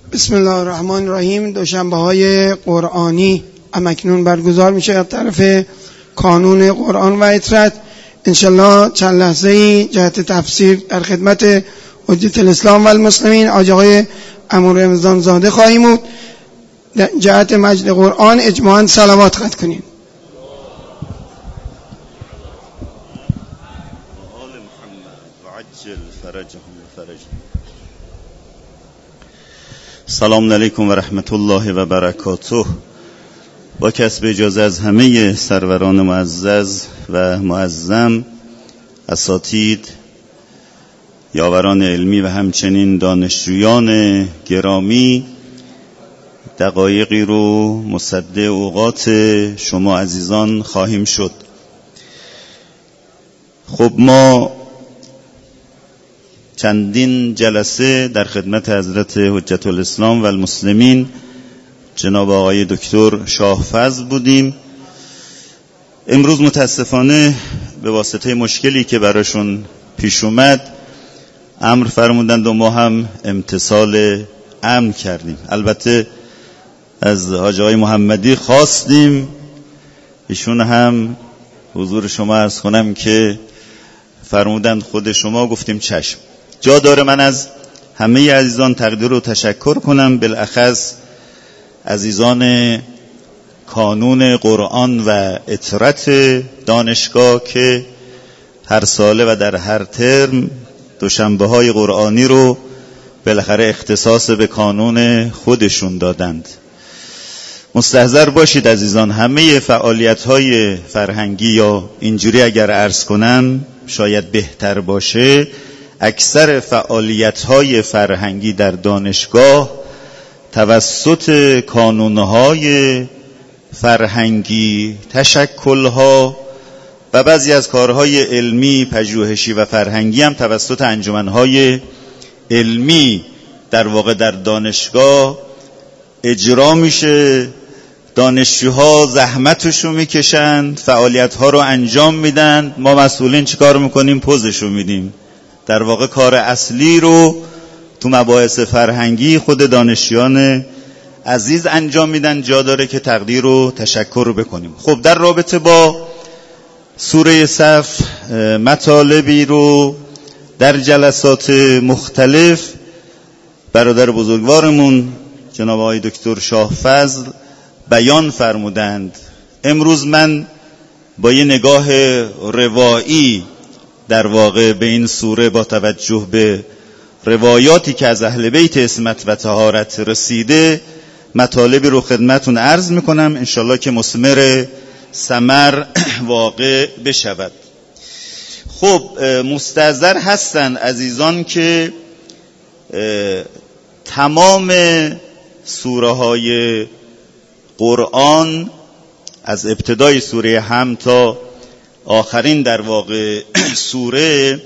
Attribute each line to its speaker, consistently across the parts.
Speaker 1: بسم الله الرحمن الرحیم. دوشنبه‌های قرآنی همکنون برگزار میشه از طرف کانون قرآن و اطرت. انشالله چند لحظه‌ای جهت تفسیر در خدمت حجت الاسلام و المسلمین آقای امور رمضان زاده خواهیم بود. جهت مجد قرآن اجماعاً صلوات خط کنید.
Speaker 2: سلام علیکم و رحمت الله و برکاته. با کسب اجازه از همه سروران معزز و معظم، اساتید، یاوران علمی و همچنین دانشجویان گرامی، دقایقی رو مصد اوقات شما عزیزان خواهیم شد. خب ما چندین جلسه در خدمت حضرت حجت الاسلام و المسلمین جناب آقای دکتر شاهفضل بودیم. امروز متاسفانه به واسطه مشکلی که براشون پیش اومد امر فرمودند و ما هم امتثال امر کردیم. البته از حاج آقای محمدی خواستیم، ایشون هم حضور شما عرض کنم که فرمودند خود شما، گفتیم چشم. جا داره من از همه عزیزان تقدیر و تشکر کنم، بالاخص عزیزان کانون قرآن و اطرت دانشگاه که هر ساله و در هر ترم دوشنبه‌های قرآنی رو بالاخره اختصاص به کانون خودشون دادند. مستحضر باشید عزیزان، همه فعالیت‌های فرهنگی یا اینجوری اگر عرض کنم شاید بهتر باشه، اکثر فعالیت‌های فرهنگی در دانشگاه توسط کانون‌های فرهنگی، تشکل‌ها و بعضی از کارهای علمی، پژوهشی و فرهنگی هم توسط انجمن‌های علمی در واقع در دانشگاه اجرا میشه. دانشجوها زحمتشو میکشن، فعالیت‌ها رو انجام میدن، ما مسئولین چیکار میکنیم؟ پوزشو میدیم. در واقع کار اصلی رو تو مباحث فرهنگی خود دانشجویان عزیز انجام میدن. جا داره که تقدیر و تشکر رو بکنیم. خب در رابطه با سوره صف مطالبی رو در جلسات مختلف برادر بزرگوارمون جناب آقای دکتر شاهفضل بیان فرمودند. امروز من با یه نگاه روایی در واقع به این سوره با توجه به روایاتی که از اهل بیت عصمت و طهارت رسیده مطالبی رو خدمتون عرض میکنم، انشالله که مثمر ثمر واقع بشود. خب مستحضر هستن عزیزان که تمام سوره های قرآن از ابتدای سوره حم تا آخرین در واقع سوره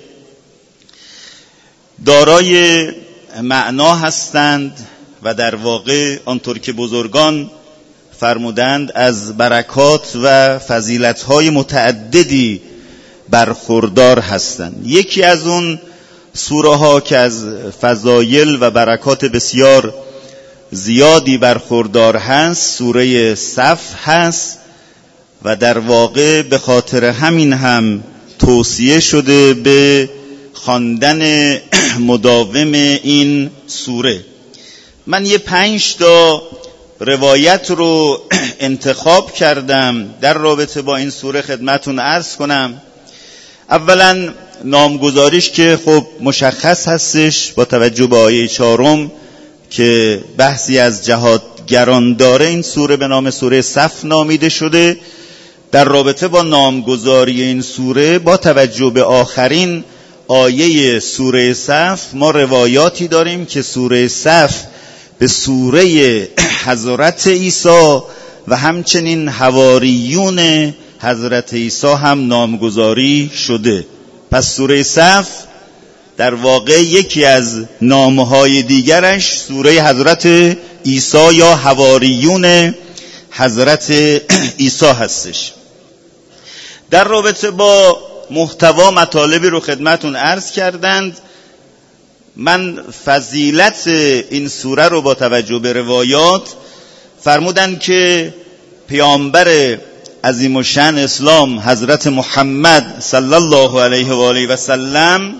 Speaker 2: دارای معنا هستند و در واقع آنطور که بزرگان فرمودند از برکات و فضیلت‌های متعددی برخوردار هستند. یکی از اون سوره ها که از فضایل و برکات بسیار زیادی برخوردار هست سوره صف هست و در واقع به خاطر همین هم توصیه شده به خواندن مداوم این سوره. من یه 5 تا روایت رو انتخاب کردم در رابطه با این سوره خدمتون عرض کنم. اولا نامگذاریش که خب مشخص هستش با توجه به آیه 4 که بحثی از جهادگران داره، این سوره به نام سوره صف نامیده شده. در رابطه با نامگذاری این سوره با توجه به آخرین آیه سوره صف ما روایاتی داریم که سوره صف به سوره حضرت عیسی و همچنین حواریون حضرت عیسی هم نامگذاری شده. پس سوره صف در واقع یکی از نامهای دیگرش سوره حضرت عیسی یا حواریون حضرت عیسی هستش. در رابطه با محتوا مطالبی رو خدمتون عرض کردند. من فضیلت این سوره رو با توجه به روایات فرمودن که پیامبر عظیم الشأن اسلام حضرت محمد صلی الله علیه و آله و سلم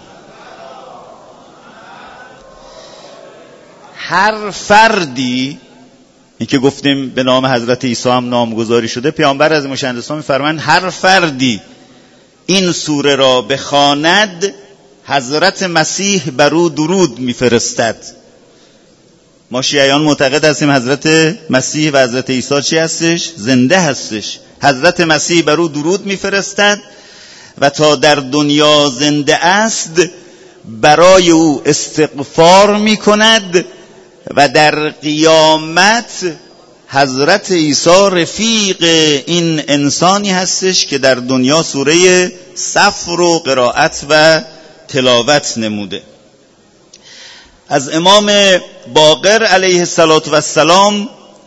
Speaker 2: هر فردی، این که گفتیم به نام حضرت عیسی هم نامگذاری شده، پیامبر عظیم الشأن اسلام می‌فرمایند هر فردی این سوره را بخواند حضرت مسیح بر او درود میفرستد. ما شیعیان معتقد هستیم حضرت مسیح و حضرت عیسی چی هستش؟ زنده هستش. حضرت مسیح بر او درود میفرستد و تا در دنیا زنده است برای او استغفار میکند و در قیامت حضرت عیسی رفیق این انسانی هستش که در دنیا سوره صف رو قرائت و تلاوت نموده. از امام باقر علیه السلام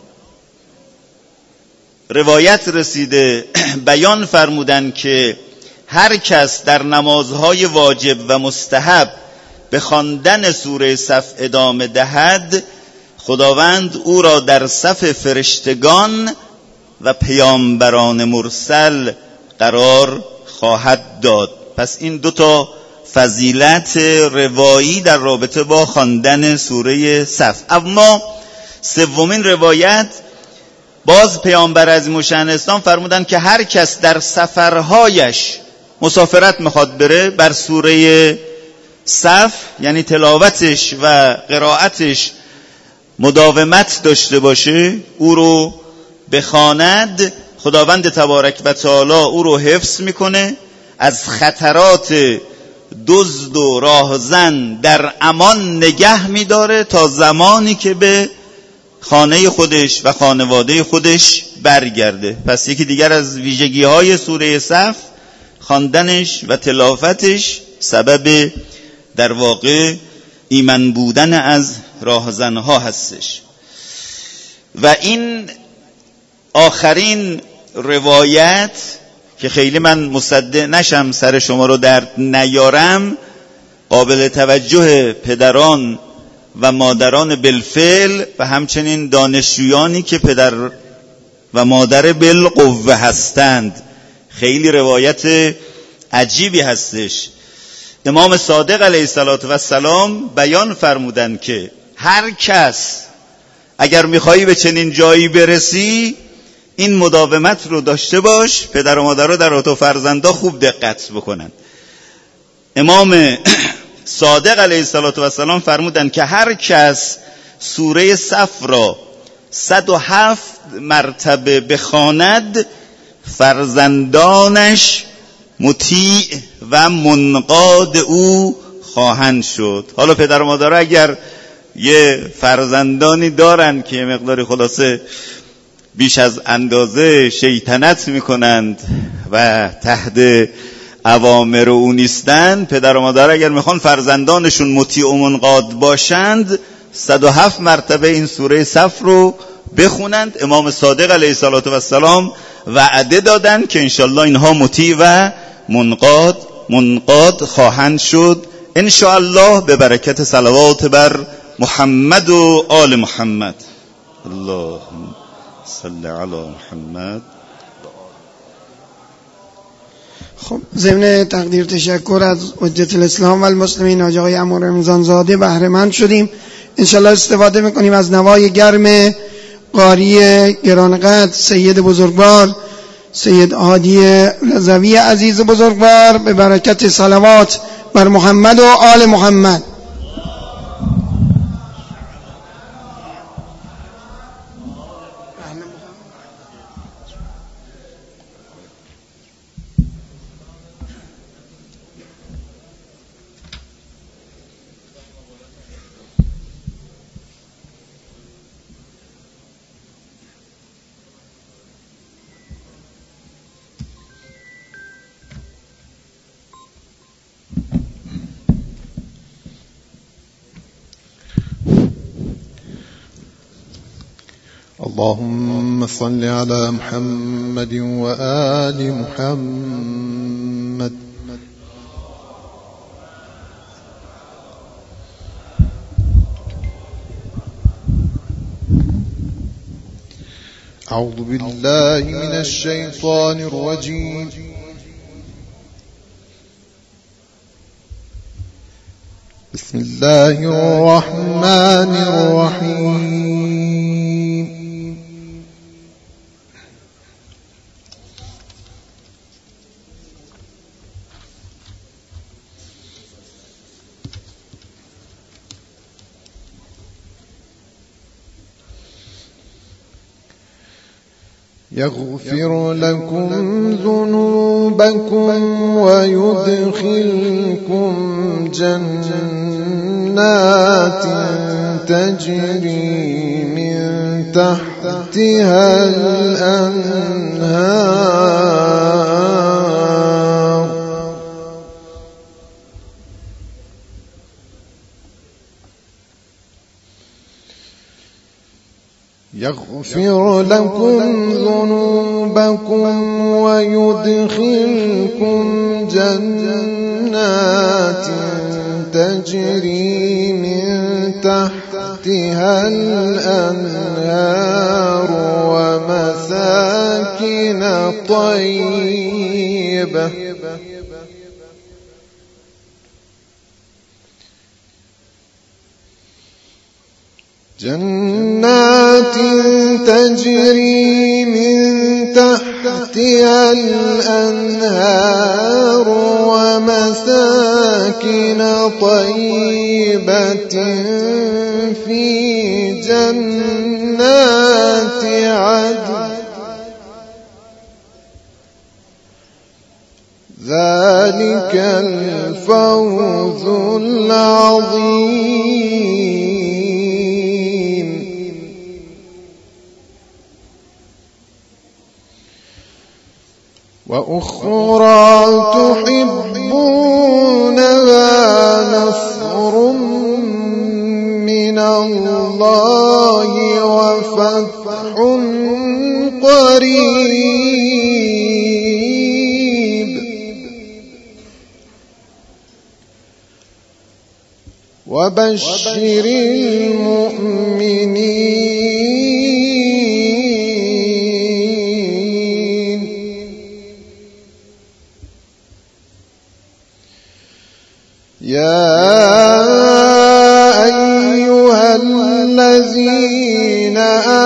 Speaker 2: روایت رسیده، بیان فرمودن که هر کس در نمازهای واجب و مستحب به خواندن سوره صف ادامه دهد، خداوند او را در صف فرشتگان و پیامبران مرسل قرار خواهد داد. پس این دوتا فضیلت روایی در رابطه با خواندن سوره صف. اما سومین روایت، باز پیامبر عظیم الشأن اسلام فرمودن که هر کس در سفرهایش مسافرت میخواد بره، بر سوره صف یعنی تلاوتش و قرائتش مداومت داشته باشه، او رو بخواند، خداوند تبارک و تعالی او رو حفظ میکنه، از خطرات دزد و راهزن در امان نگه میداره تا زمانی که به خانه خودش و خانواده خودش برگرده. پس یکی دیگر از ویژگی های سوره صف خواندنش و تلاوتش سبب در واقع ایمن بودن از راهزنها هستش. و این آخرین روایت که خیلی من مصدق نشم سر شما رو درد نیارم، قابل توجه پدران و مادران بالفعل و همچنین دانشجویانی که پدر و مادر بالقوه هستند، خیلی روایت عجیبی هستش. امام صادق علیه السلام بیان فرمودند که هر کس اگر میخوایی به چنین جایی برسی این مداومت رو داشته باش، پدر و مادر رو در رابطه با فرزندا خوب دقت بکنن. امام صادق علیه السلام فرمودند که هر کس سوره صف را 107 مرتبه بخواند فرزندانش مطیع و منقاد او خواهند شد. حالا پدر و مادر اگر یه فرزندانی دارن که مقداری خلاصه بیش از اندازه شیطنت میکنند و تحت اوامر او نیستند، پدر و مادر اگر میخوان فرزندانشون مطیع و منقاد باشند 107 مرتبه این سوره صف رو بخونند. امام صادق علیه السلام وعده دادن که انشالله اینها مطیع و منقاد خواهند شد انشالله، به برکت صلوات بر محمد و آل محمد. اللهم صل علی محمد.
Speaker 1: خب ضمن تقدیر تشکر از حجت الاسلام و المسلمین حاج آقای عمو رمضان زاده بهره مند شدیم. انشالله استفاده میکنیم از نوای گرم قاری گرانقدر سید بزرگوار سید هادی رضوی عزیز بزرگوار، به برکت صلوات بر محمد و آل محمد.
Speaker 3: اللهم صل على محمد وآل محمد أعوذ بالله من الشيطان الرجيم. بسم الله الرحمن الرحيم. يغفر لكم ذنوبكم ويدخلكم جنات تجري من تحتها الأنهار يغفر لكم ذنوبكم ويدخلكم جنات تجري من تحتها الأنهار ومساكن طيبة جنات تجري من تحتها الأنهار ومساكن طيبة في جنات عدن ذلك الفوز العظيم. وأخرى تحبونها نصر من الله وفتح قريب وبشر المؤمنين. يا أيها الذين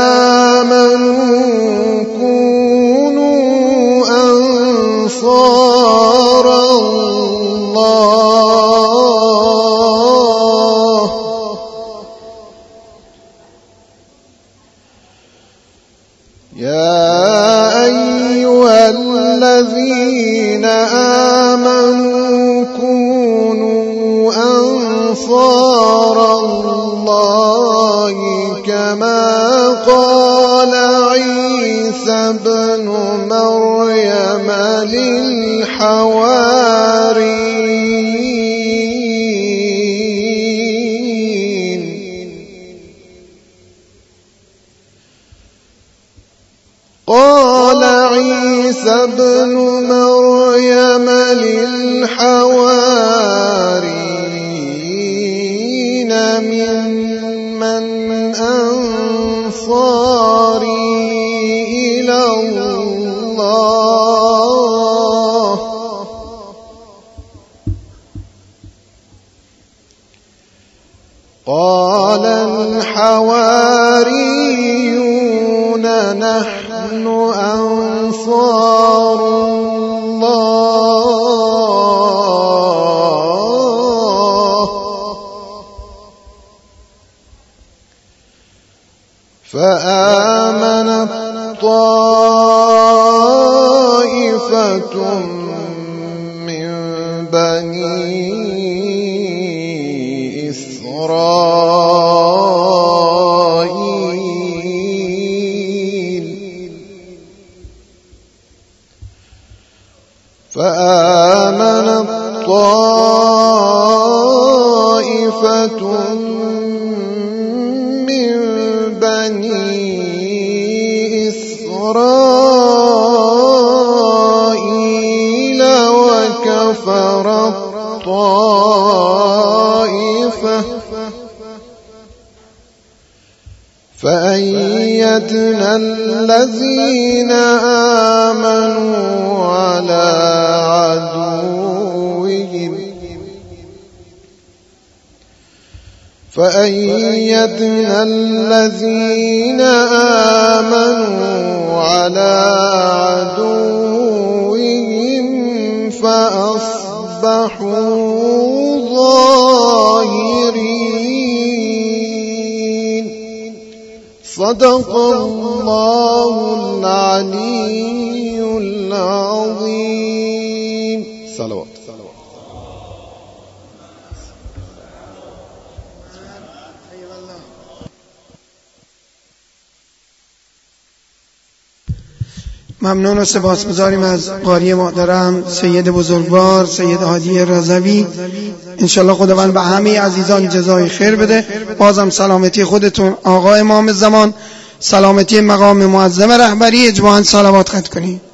Speaker 3: آمنوا كونوا أنصار الله يا أيها الذين آمنوا كونوا أنصار الله كما قال عيسى ابن مريم للحواريين قال عيسى ابن مريم للحواريين ممن أنصاري إلى الله قال الحواريون نحن أنصار الله فآمنت طائفة من بني إسرائيل فآمنت طائفة من بني إسرائيل وكفرت طائفة فأيدنا الذين آمنوا على عدوهم فأصبحوا ظاهرين. صدق الله العلي العظيم. صلوات.
Speaker 1: ممنون و سپاسگزاریم از قاری محترم سید بزرگوار سید هادی رضوی. انشالله خداوند به همه عزیزان جزای خیر بده. بازم سلامتی خودتون آقا امام زمان، سلامتی مقام معظم رهبری، اجماعاً صلوات ختم کنید.